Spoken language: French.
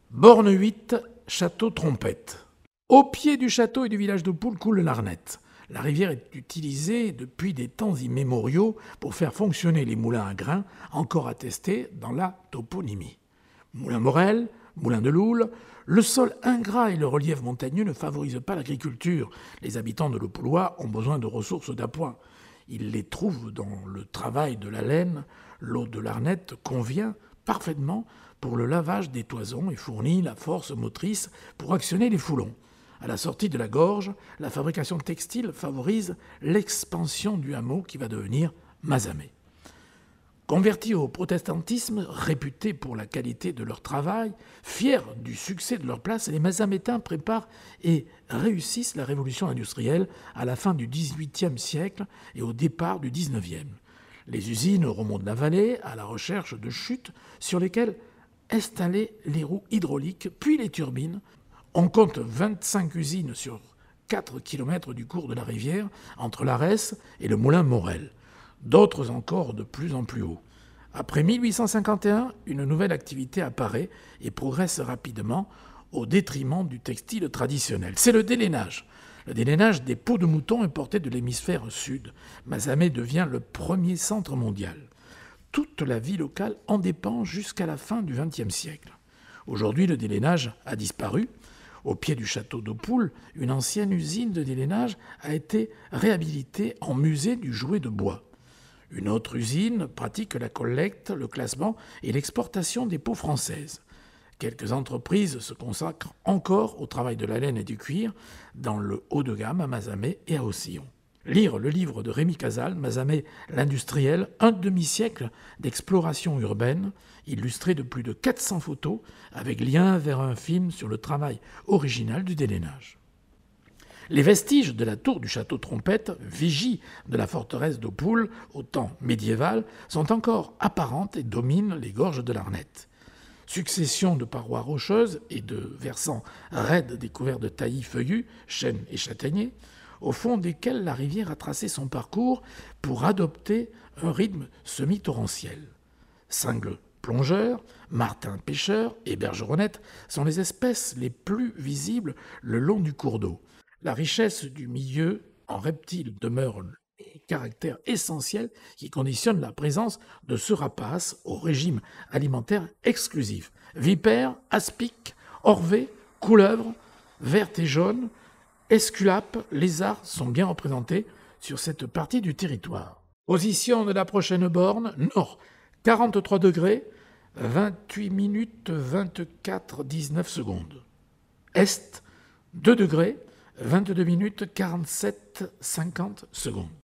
Borne 8, château Trompette. Au pied du château et du village de Poules coule l'Arnette. La rivière est utilisée depuis des temps immémoriaux pour faire fonctionner les moulins à grains, encore attestés dans la toponymie. Moulin Morel, moulin de Loul, le sol ingrat et le relief montagneux ne favorisent pas l'agriculture. Les habitants de Le Poulois ont besoin de ressources d'appoint. Ils les trouvent dans le travail de la laine. L'eau de l'Arnette convient parfaitement pour le lavage des toisons et fournit la force motrice pour actionner les foulons. À la sortie de la gorge, la fabrication textile favorise l'expansion du hameau qui va devenir Mazamet. Convertis au protestantisme, réputés pour la qualité de leur travail, fiers du succès de leur place, les Mazamétains préparent et réussissent la révolution industrielle à la fin du XVIIIe siècle et au départ du XIXe. Les usines remontent la vallée à la recherche de chutes sur lesquelles installer les roues hydrauliques, puis les turbines. On compte 25 usines sur 4 km du cours de la rivière, entre l'Arès et le moulin Morel. D'autres encore de plus en plus haut. Après 1851, une nouvelle activité apparaît et progresse rapidement au détriment du textile traditionnel. C'est le délainage. Le délainage des peaux de mouton importées de l'hémisphère sud. Mazamet devient le premier centre mondial. Toute la vie locale en dépend jusqu'à la fin du XXe siècle. Aujourd'hui, le délainage a disparu. Au pied du château de Poules, une ancienne usine de délainage a été réhabilitée en musée du jouet de bois. Une autre usine pratique la collecte, le classement et l'exportation des peaux françaises. Quelques entreprises se consacrent encore au travail de la laine et du cuir dans le haut de gamme à Mazamet et à Haussillon. Lire le livre de Rémi Casal, Mazamet l'industriel, un demi-siècle d'exploration urbaine, illustré de plus de 400 photos, avec lien vers un film sur le travail original du délainage. Les vestiges de la tour du château Trompette, vigie de la forteresse de Poules au temps médiéval, sont encore apparentes et dominent les gorges de l'Arnette. Succession de parois rocheuses et de versants raides découverts de taillis feuillus, chênes et châtaigniers, au fond desquels la rivière a tracé son parcours pour adopter un rythme semi-torrentiel. Cingles plongeurs, martins pêcheurs et bergeronnettes sont les espèces les plus visibles le long du cours d'eau. La richesse du milieu en reptiles demeure le caractère essentiel qui conditionne la présence de ce rapace au régime alimentaire exclusif. Vipères, aspics, orvets, couleuvres, vertes et jaunes, esculapes, lézards sont bien représentés sur cette partie du territoire. Position de la prochaine borne, nord, 43 degrés, 28 minutes 24 19 secondes. Est, 2 degrés, 22 minutes 47 50 secondes.